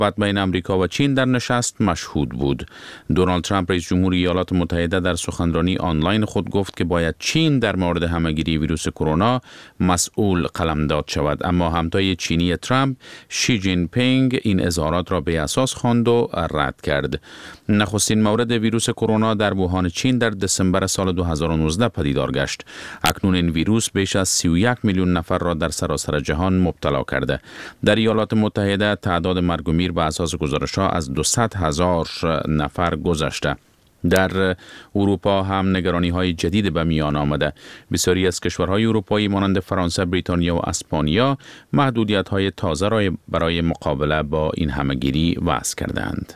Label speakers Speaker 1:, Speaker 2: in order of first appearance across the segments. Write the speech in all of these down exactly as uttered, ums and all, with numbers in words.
Speaker 1: صحبت بین امریکا و چین در نشست مشهود بود. دونالد ترامپ رئیس جمهور ایالات متحده در سخنرانی آنلاین خود گفت که باید چین در مورد همهگیری ویروس کرونا مسئول قلمداد شود، اما همتای چینی ترامپ شی جین پینگ این اظهارات را به اساس خواند و رد کرد. نخستین مورد ویروس کرونا در ووهان چین در دسامبر سال دو هزار و نوزده پدیدار گشت. اکنون این ویروس بیش از سی و یک میلیون نفر را در سراسر جهان مبتلا کرده. در ایالات متحده تعداد مرگ و میر به اساس گزارش‌ها از دویست هزار نفر گذشته. در اروپا هم نگرانی‌های جدید به میان آمده. بسیاری از کشورهای اروپایی مانند فرانسه، بریتانیا و اسپانیا محدودیت‌های تازه را برای مقابله با این همهگیری وضع کردند.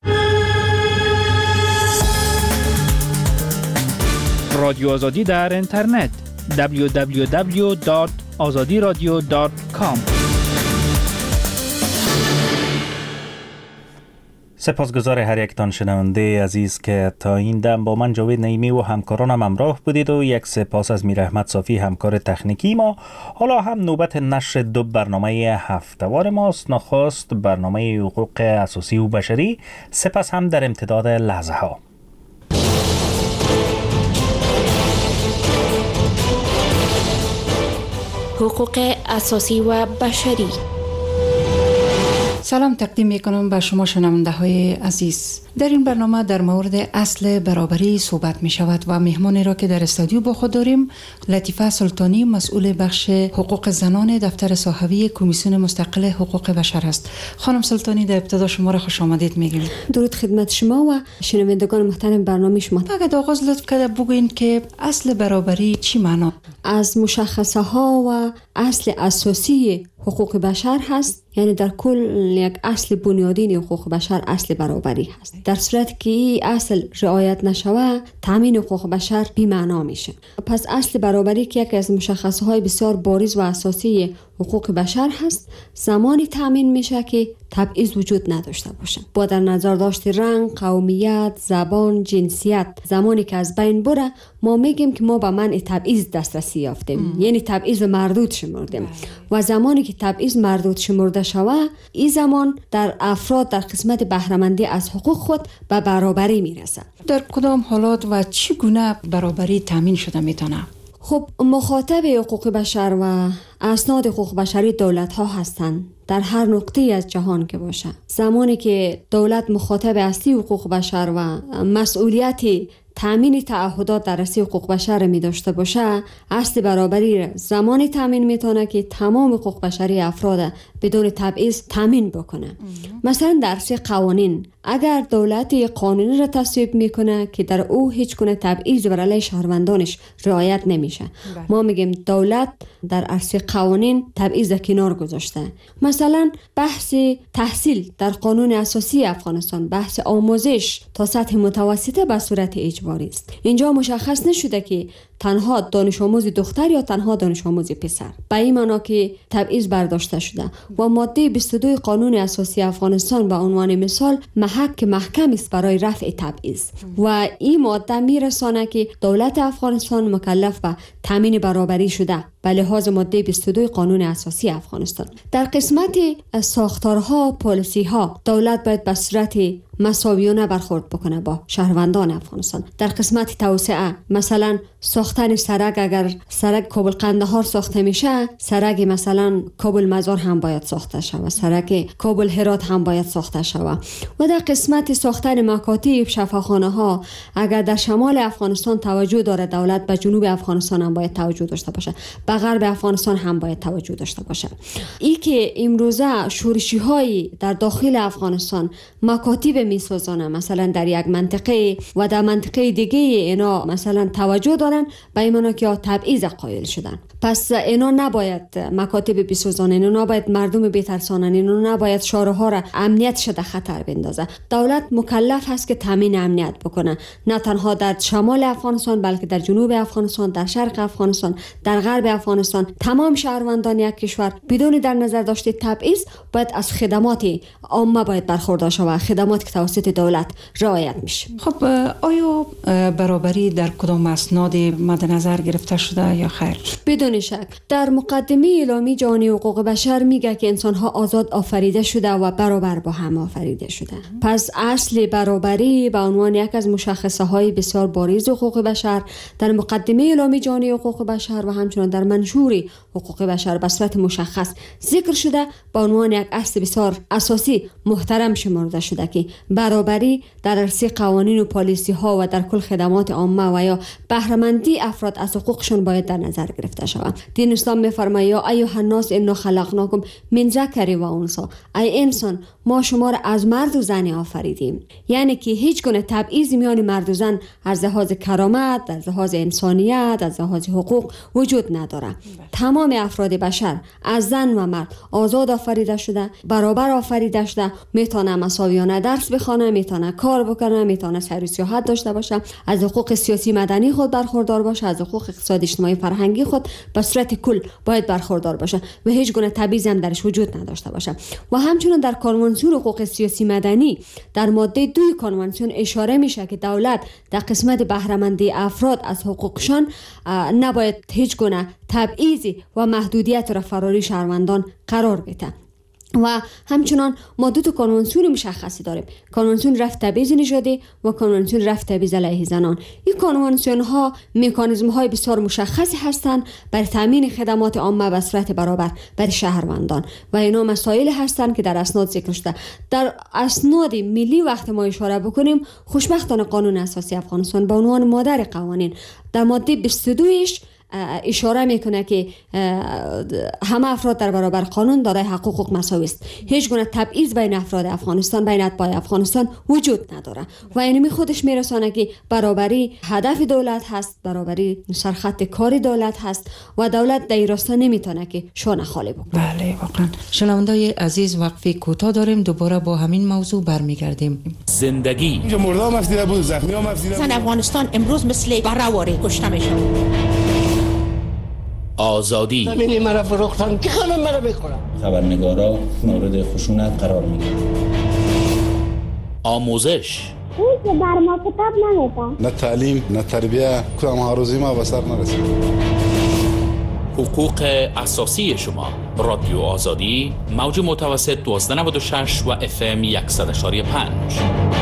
Speaker 2: رادیو آزادی در اینترنت دبلیو دبلیو دبلیو دات آزادی رادیو دات کام.
Speaker 3: سپاسگزار هر یکتان شنونده عزیز که تا این دم با من جاوید نعیمی و همکارانم همراه بودید و یک سپاس از میر احمد صافی همکار تکنیکی ما. حالا هم نوبت نشر دو برنامه هفته‌وار ماست. نخست برنامه حقوق اساسی و بشری، سپس هم در امتداد لحظه ها
Speaker 4: حقوق اساسی و بشری.
Speaker 5: سلام تقدیم میکنم به شما شنونده های عزیز. در این برنامه در مورد اصل برابری صحبت می شود و مهمانی را که در استودیو با خود داریم لطیفه سلطانی، مسئول بخش حقوق زنان دفتر صحوی کمیسیون مستقل حقوق بشر است. خانم سلطانی، در ابتدا شما را خوش آمدید میگیم.
Speaker 6: درود خدمت شما و شنوندگان محترم برنامه شما.
Speaker 5: اگر آغاز لطف کرده بگوین که اصل برابری چی معنا؟
Speaker 6: از مشخصه ها و اصل اساسی حقوق بشر هست، یعنی در کل یک اصل بنیادین حقوق بشر اصل برابری هست. در صورت که این اصل رعایت نشود تامین حقوق بشر بی معنا میشه. پس اصل برابری که یکی از مشخصه های بسیار بارز و اساسی حقوق بشر هست، زمانی تامین میشه که تبعیض وجود نداشته باشه. با در نظر داشت رنگ، قومیت، زبان، جنسیت، زمانی که از بین بره ما میگیم که ما به منع تبعیض دسترسی یافتیم، یعنی تبعیض مردود شمردیم. و زمانی که تبعیض مردود شمرده شود، این زمان در افراد در قسمت بهره‌مندی از حقوق خود به برابری میرسه.
Speaker 5: در کدام حالات و چگونه برابری تامین شده میتونه؟
Speaker 6: خب مخاطب حقوق بشر و اسناد حقوق بشری دولت ها هستند، در هر نقطه از جهان که باشه. زمانی که دولت مخاطب اصلی حقوق بشر و مسئولیت تامین تعهدات در راسته حقوق بشر می داشته باشه، اصل برابری زمانی تامین میتونه که تمام حقوق بشری افراد بدون تبعیض تامین بکنه. مثلا در راسته قوانین، اگر دولت قانونی را تصویب میکنه که در او هیچ گونه تبعیض بر علیه شهروندانش رعایت نمیشه، ما میگیم دولت در عرصه قوانین تبعیض کنار گذاشته. مثلا بحث تحصیل در قانون اساسی افغانستان، بحث آموزش تا سطح متوسطه به صورت اجباری است. اینجا مشخص نشده که تنها دانش آموز دختر یا تنها دانش آموز پسر، به این معنا که تبعیض برداشته شده. و ماده بیست و دو قانون اساسی افغانستان به عنوان مثال محک محکم است برای رفع تبعیض و این ماده میرسانه که دولت افغانستان مکلف به تامین برابری شده به لحاظ ماده بیست و دو قانون اساسی افغانستان. در قسمت ساختارها، پالیسی‌ها، دولت باید به صورت مساویانه برخورد بکنه با شهروندان افغانستان. در قسمت توسعه، مثلا ساختن سرک، اگر سرک کابل قندهار ساخته میشه، سرک مثلا کابل مزار هم باید ساخته شود، سرک کابل هرات هم باید ساخته شود. و در قسمت ساختن مکاتب، شفاخانه ها، اگر در شمال افغانستان توجه داره دولت، به جنوب افغانستان هم باید توجه داشته باشه، به غرب افغانستان هم باید توجه داشته باشه. ای که امروزه شورشی های در داخل افغانستان مکاتب میسازانه، مثلا در یک منطقه و در منطقه دیگه اینا مثلا توجه دارن، به این معنا که تبعیض قائل شدن. پس اینا نباید مکاتب بسازانه، اینا نباید مردم بترسانن، اینا نباید شهرها را امنیت شده خطر بندازه. دولت مکلف هست که تامین امنیت بکنه، نه تنها در شمال افغانستان بلکه در جنوب افغانستان، در شرق افغانستان، در غرب افغانستان. تمام شهروندان یک کشور بدون در نظر داشته تبعیض باید از خدمات عامه باید برخوردار شود، خدمات که توسط دولت رعایت میشه.
Speaker 5: خب آیا برابری در کدام اسناد مد نظر گرفته شده یا خیر؟
Speaker 6: بدون بدون شک در مقدمه اعلامی جهانی حقوق بشر میگه که انسان‌ها آزاد آفریده شده و برابر با هم آفریده شده. پس اصل برابری به عنوان یک از مشخصه‌های بسیار بارز حقوق بشر در مقدمه اعلامی جهانی حقوق بشر و همچنین در منشور حقوق بشر به صورت مشخص ذکر شده به عنوان یک اصل بسیار اساسی محترم شمرده شده که برابری در عرصه قوانین و پالیسی ها و در کل خدمات عامه و یا بهره‌مندی افراد از حقوقشون باید در نظر گرفته شود. دین اسلام می‌فرماید یا ایها الناس انا خلقناکم من ذکر و انثی، ای انسان ما شما را از مرد و زن آفریدیم. یعنی که هیچ گونه تبعیض میان مرد و زن از لحاظ کرامت، از لحاظ انسانیت، از لحاظ حقوق وجود نداره. تمام افراد بشر از زن و مرد آزاد آفریده شده، برابر آفریده شده، میتونه مساویانه درس بخونه، میتونه کار بکنه، میتونه سیر و سیاحت داشته باشه، از حقوق سیاسی مدنی خود برخوردار باشه، از حقوق اقتصادی اجتماعی فرهنگی خود به صورت کل باید برخوردار باشه و هیچ گونه تبعیض هم درش وجود نداشته باشه. و همچنین در کنوانسیون حقوق سیاسی مدنی در ماده دو کنوانسیون اشاره میشه که دولت در قسمت بهره‌مندی افراد از حقوقشان نباید هیچ گونه تبعیضی و محدودیت را فراری شهروندان قرار بده. و همچنان ما دو تا کنوانسیون مشخصی داریم، کنوانسیون رفع تبعیض نژادی و کنوانسیون رفع تبعیض علیه زنان. این کنوانسیون ها مکانیزم های بسیار مشخصی هستند برای تامین خدمات عامه به صورت برابر برای شهروندان و اینا مسائل هستند که در اسناد ذکر شده. در اسناد ملی وقت ما اشاره بکنیم، خوشبختانه قانون اساسی افغانستان به عنوان مادر قوانین در ماده بیست و دو اشاره میکنه که همه افراد در برابر قانون دارای حقوق مساوی است. هیچ گونه تبعیض بین افراد افغانستان، بین اتباع افغانستان وجود نداره و اینمی خودش میرسانه که برابری هدف دولت هست، برابری سرخط کار دولت هست و دولت در این راستا نمیتونه که شانه خالی بکنه.
Speaker 5: بله واقعا. شنوندای عزیز وقفه کوتاه داریم، دوباره با همین موضوع برمیگردیم.
Speaker 7: زندگی
Speaker 8: اینجا مردم افزیده بود، زخمی هم افزیده بود.
Speaker 7: افغانستان امروز مثل بره‌واره کشته میشه. آزادی
Speaker 9: زمینی مرا فروختن که خانم مرا بخورم.
Speaker 10: خبرنگارا مورد خشونت قرار میگیرن.
Speaker 7: آموزش
Speaker 11: اون که بر ما کتاب نمیدن،
Speaker 8: نه تعلیم نه تربیه، کدام هاروزی ما به سر نرسید.
Speaker 7: حقوق اساسی شما. رادیو آزادی موج متوسط دوازده نود و شش و اف ام صد و یک و پنج.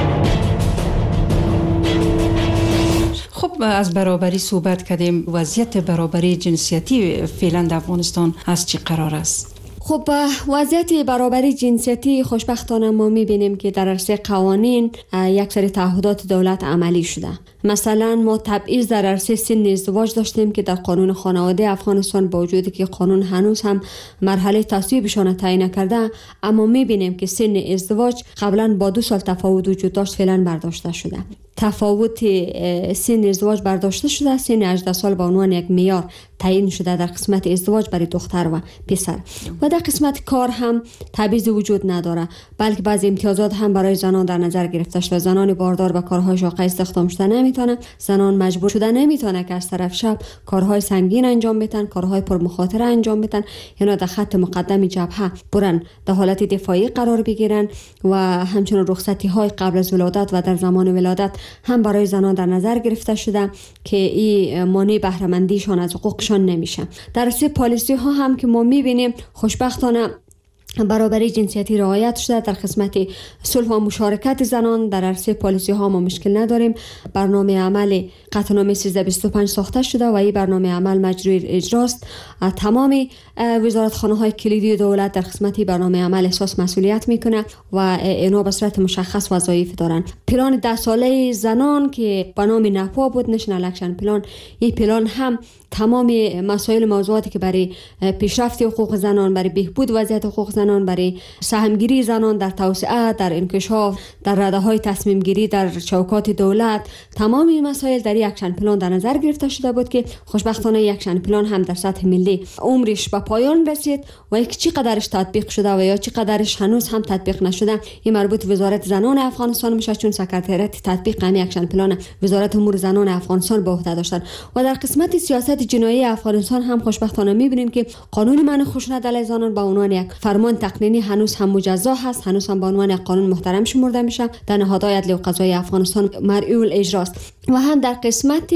Speaker 5: خب از برابری صحبت کردیم. وضعیت برابری جنسیتی فعلا در افغانستان از چی قرار است؟
Speaker 6: خب وضعیت برابری جنسیتی خوشبختانه ما میبینیم که در عرصه قوانین یک سری تعهدات دولت عملی شده. مثلا ما تبعیض در عرصه سن ازدواج داشتیم که در قانون خانواده افغانستان با وجودی که قانون هنوز هم مرحله تصویبشان تعیین نکرده، اما میبینیم که سن ازدواج قبلا با دو سال تفاوت وجود داشت، فعلا برداشته شده. تفاوت سن ازدواج برداشته شده، سن هجده سال به عنوان یک معیار تعیین شده در قسمت ازدواج برای دختر و پسر. و در قسمت کار هم تبعیض وجود نداره، بلکه بعضی امتیازات هم برای زنان در نظر گرفته شده. زنان باردار به کارهای شاقه استخدام شده نمیتونه، زنان مجبور شده نمیتونه که از طرف شب کارهای سنگین انجام بدن، کارهای پرمخاطره انجام بدن، یعنی در خط مقدم جبهه برن در حالت دفاعی قرار بگیرن. و همچنین رخصتی های قبل از ولادت و در زمان ولادت هم برای زنان در نظر گرفته شده که این مانع بهره مندیشان از حقوقشان نمیشه. در راسته پالیسی ها هم که ما میبینیم خوشبختانه برابری جنسیتی رعایت شده. در قسمت صلح و مشارکت زنان در عرصه پالیسی ها ما مشکل نداریم. برنامه عمل قطعنامه سیزده بیست و پنج ساخته شده و این برنامه عمل مجروی اجراست. تمام وزارتخانه های کلیدی دولت در قسمت برنامه عمل احساس مسئولیت میکنه و اینا به صورت مشخص وظایف دارن. پلان ده ساله زنان که به نام نپا بود، نشنال اکشن پلان، این پلان هم تمام مسائل موضوعاتی که برای پیشرفت حقوق زنان، برای بهبود وضعیت حقوق زنان، برای سهمگیری زنان در توسعه، در انکشاف، در رده‌های تصمیم گیری در چوکات دولت، تمام این مسائل در یک اکشن پلان در نظر گرفته شده بود که خوشبختانه یک اکشن پلان هم در سطح ملی عمرش به پایان رسید و یک چقدرش تطبیق شده و یا چقدرش هنوز هم تطبیق نشده این مربوط وزارت زنان افغانستان میشه، چون سکرتریات تطبیق همین اکشن پلان وزارت امور زنان افغانستان به عهده داشتن. و در قسمت سیاست جنایی افغانستان هم خوشبختانه میبینیم که قانون منع خشونت علیه زنان به عنوان یک فرمان تقنینی هنوز هم مجزا هست، هنوز هم به عنوان یک قانون محترم شمرده میشه، در نهادهای عدلی و قضایی افغانستان مرئی الاجراست. و هم در قسمت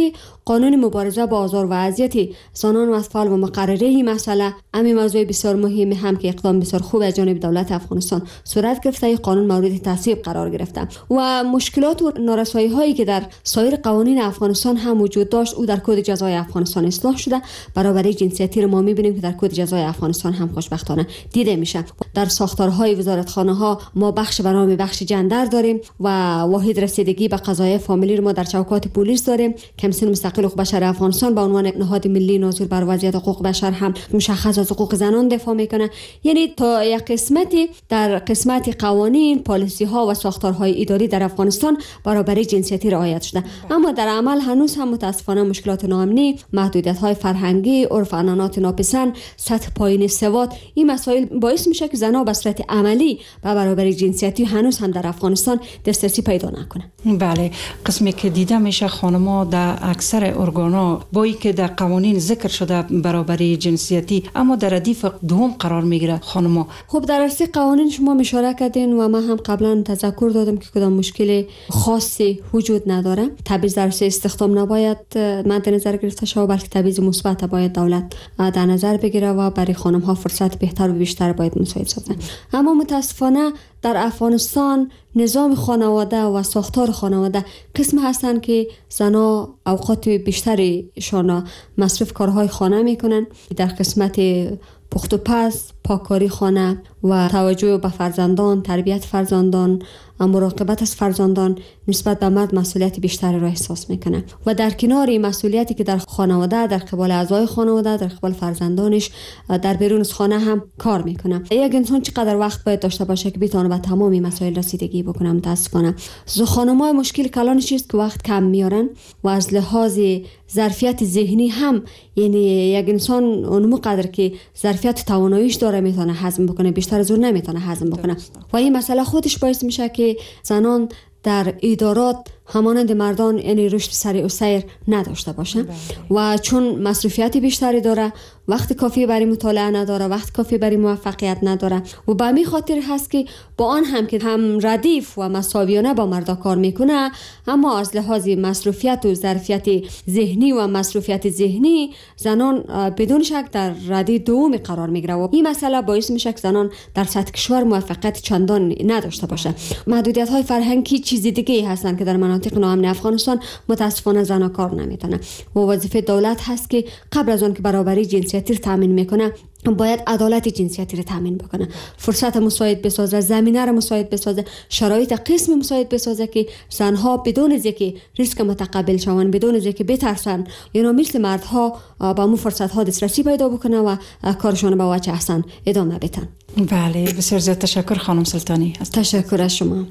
Speaker 6: قانون مبارزه با آزار و اذیت زنان و اطفال و مقرره این مسئله همین موضوع بسیار مهمی هم که اقدام بسیار خوب از جانب دولت افغانستان صورت گرفته. این قانون مورد تصویب قرار گرفته و مشکلات و نارسایی هایی که در سایر قوانین افغانستان هم وجود داشت او در کد جزای افغانستان اصلاح شده. برابری جنسیتی رو ما می‌بینیم که در کد جزای افغانستان هم خوشبختانه دیده میشه. در ساختارهای وزارتخانه ها ما بخش به نام بخش جندر داریم و واحد رسیدگی به قضایای فامیلی رو ما در چوکات پلیس داریم. کمیسیون مستقل حقوق بشر افغانستان به عنوان نهاد ملی ناظر بر وضعیت حقوق بشر هم مشخص از حقوق زنان دفاع میکنه. یعنی تا یک قسمتی در قسمت قوانین، پالیسی ها و ساختارهای اداری در افغانستان برابری جنسیتی رعایت شده، اما در عمل هنوز هم متاسفانه مشکلات ناامنی، محدودیت های فرهنگی، عرف عنعنات ناپسند، سطح پایین سواد، این مسائل باعث میشه که زنها به صورت عملی به برابری جنسیتی هنوز هم در افغانستان دسترسی پیدا نکنه.
Speaker 5: بله، قسمی که دیده میشه خانم‌ها در اکثر ارگانا با اینکه در قوانین ذکر شده برابری جنسیتی اما در ردیف دوم قرار میگیره خانم‌ها.
Speaker 6: خب در اصل قوانین شما اشاره کردین و من هم قبلا تذکر دادم که کدام مشکل خاصی وجود نداره. تبعیض در استخدام نباید مد نظر گرفته شود، بلکه تبعیض مثبت باید دولت در نظر بگیره و برای خانم‌ها فرصت بهتر و بیشتر باید مساعد سازه. اما متاسفانه در افغانستان نظام خانواده و ساختار خانواده قسم هستند که زنها اوقات بیشتریشان مصرف کارهای خانه میکنن. در قسمت پخت و پز، پاککاری خانه و توجه به فرزندان، تربیت فرزندان، مراقبت از فرزندان نسبت به مرد مسئولیت بیشتری را احساس میکنه و در کنار این مسئولیتی که در خانواده، در قبال اعضای خانواده، در قبال فرزندانش، در بیرون از خانه هم کار میکنه. یک انسان چقدر وقت باید داشته باشه که بتونه به تمام این مسائل رسیدگی بکنه؟ متاسفانه خانم‌ها مشکل کلانش است که وقت کم میارن و از لحاظ ظرفیت ذهنی هم، یعنی یک انسان اونمو قدر که ظرفیت تواناییش داره میتونه هضم بکنه، بیشتر از اون نمیتونه هضم بکنه و این مسئله خودش باعث میشه که زنان در ادارات همانند مردان یعنی رشد سریع و سیر نداشته باشه و چون مصروفیت بیشتری داره، وقت کافی برای مطالعه نداره، وقت کافی برای موفقیت نداره و به همین خاطر هست که با آن هم که هم ردیف و مساویانه با مردا کار میکنه، اما از لحاظ مصروفیت و ظرفیت ذهنی و مصروفیت ذهنی زنان بدون شک در ردیف دوم قرار میگیره و این مسئله باعث میشه که زنان در سطح کشور موفقیت چندان نداشته باشه. محدودیت های فرهنگی چیز دیگه هستن که در مناطق ناامن افغانستان متاسفانه زنان کار نمیتونه و وظیفه دولت هست که قبل از اون که برابری جنسیتی رو تامین میکنه باید عدالت جنسیتی رو تامین بکنه، فرصت مساعد بسازه، زمینه رو مساعد بسازه، شرایط قسم مساعد بسازه که زنها بدون از اینکه ریسک متقبل شوند، بدون از اینکه بترسن، یعنی مثل مردها با مو فرصت ها دسترسی پیدا بکنه و کارشون به وجه احسن ادامه بدن.
Speaker 5: بله، بسیار زیاد تشکر خانم سلطانی.
Speaker 6: تشکر از شما.